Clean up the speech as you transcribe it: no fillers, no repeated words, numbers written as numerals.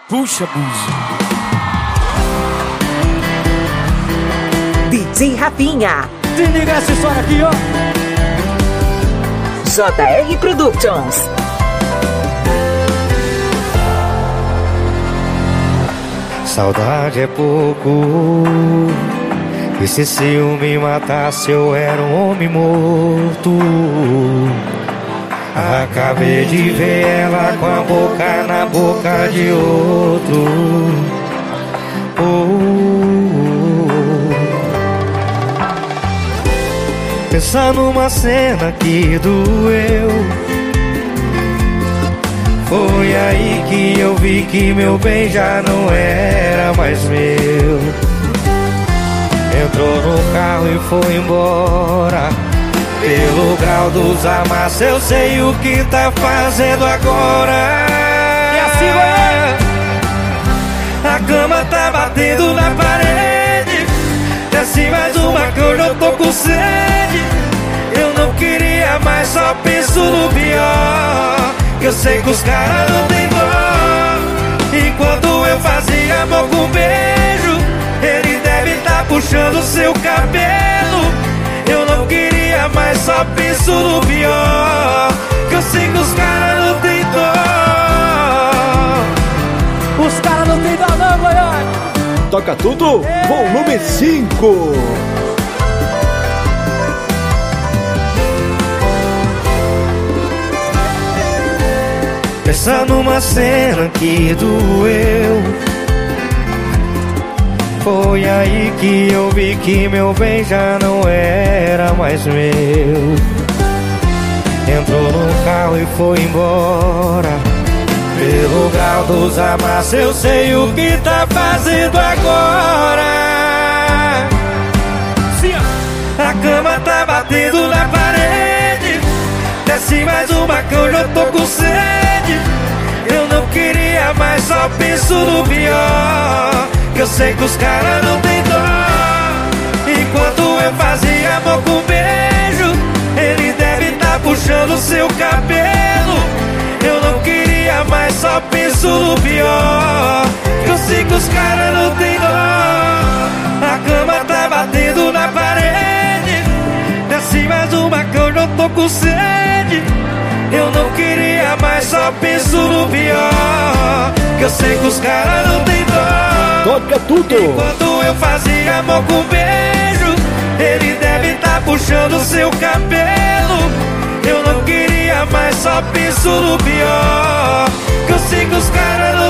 Puxa, buzo. DJ Rafinha. Se liga essa história aqui, ó. JR Productions. Saudade é pouco. E se ciúme matasse, eu era um homem morto. Acabei de ver ela com a boca na boca de outro. Pensando numa cena que doeu. Foi aí que eu vi que meu bem já não era mais meu. Entrou no carro e foi embora. Pelo grau dos amassos eu sei o que tá fazendo agora. E assim vai. A cama tá batendo na parede. Desce mais uma que eu já tô com sede. Eu não queria mais, só penso no pior. Que eu sei que os caras não tem dó. Enquanto eu fazia amor com beijo, ele deve tá puxando seu cabelo. Eu não queria mais, só penso no pior. Que eu sei que os caras não tem dó. Os caras não tem dó não, Goiás. Toca tudo, volume 5. Pensando numa cena que doeu. Foi aí que eu vi que meu bem já não era mais meu. Entrou no carro e foi embora. Pelo grau dos amassos eu sei o que tá fazendo agora. A cama tá batendo na parede. Desce mais uma que eu já tô com sede. Eu não queria mais, só penso no pior. Que eu sei que os caras não tem dó. Enquanto eu fazia amor com beijo, ele deve tá puxando seu cabelo. Eu não queria mais, só penso no pior. Que eu sei que os caras não tem dó. A cama tá batendo na parede. Desce mais uma que eu já tô com sede. Eu não queria mais, só penso no pior. Que eu sei que os caras não tem dó. Toca tudo. Enquanto eu fazia amor com beijo, ele deve tá puxando seu cabelo. Eu não queria mais, só penso no pior. Que eu sei que os caras não